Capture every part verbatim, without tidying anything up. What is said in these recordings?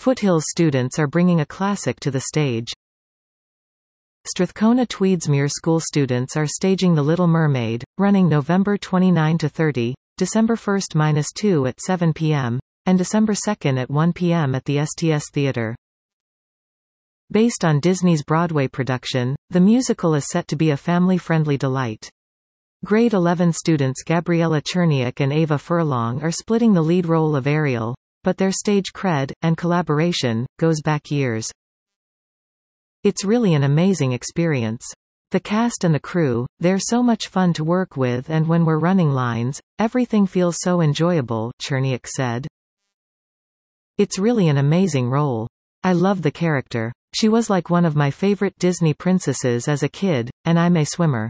Foothills students are bringing a classic to the stage. Strathcona Tweedsmuir School students are staging The Little Mermaid, running November twenty-ninth to thirtieth, December first to second at seven p m, and December second at one p m at the S T S Theatre. Based on Disney's Broadway production, the musical is set to be a family-friendly delight. Grade eleven students Gabriella Cherniak and Ava Furlong are splitting the lead role of Ariel, but their stage cred, and collaboration, goes back years. It's really an amazing experience. The cast and the crew, they're so much fun to work with, and when we're running lines, everything feels so enjoyable, Cherniak said. It's really an amazing role. I love the character. She was like one of my favorite Disney princesses as a kid, and I'm a swimmer.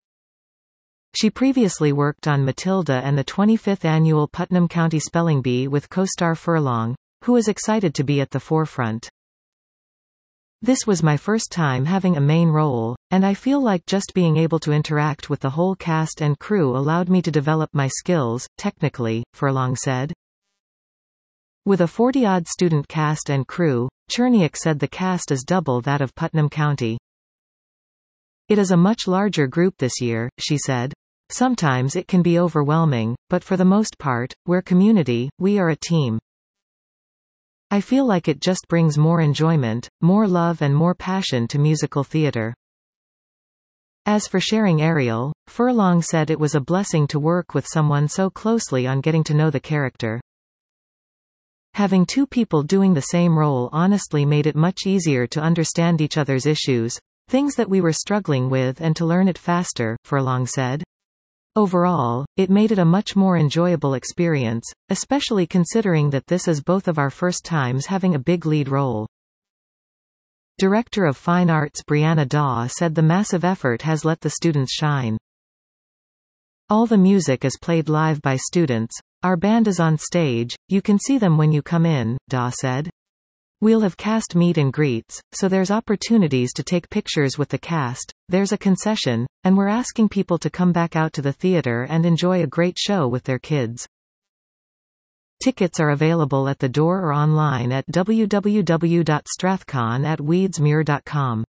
She previously worked on Matilda and the twenty-fifth annual Putnam County Spelling Bee with co-star Furlong, who is excited to be at the forefront. This was my first time having a main role, and I feel like just being able to interact with the whole cast and crew allowed me to develop my skills, technically, Furlong said. With a forty-odd student cast and crew, Cherniak said the cast is double that of Putnam County. It is a much larger group this year, she said. Sometimes it can be overwhelming, but for the most part, we're community, we are a team. I feel like it just brings more enjoyment, more love and more passion to musical theater. As for sharing Ariel, Furlong said it was a blessing to work with someone so closely on getting to know the character. Having two people doing the same role honestly made it much easier to understand each other's issues, things that we were struggling with, and to learn it faster, Furlong said. Overall, it made it a much more enjoyable experience, especially considering that this is both of our first times having a big lead role. Director of Fine Arts Brianna Daw said the massive effort has let the students shine. All the music is played live by students. Our band is on stage, you can see them when you come in, Daw said. We'll have cast meet and greets, so there's opportunities to take pictures with the cast, there's a concession, and we're asking people to come back out to the theater and enjoy a great show with their kids. Tickets are available at the door or online at w w w dot strathcon at tweedsmuir dot com.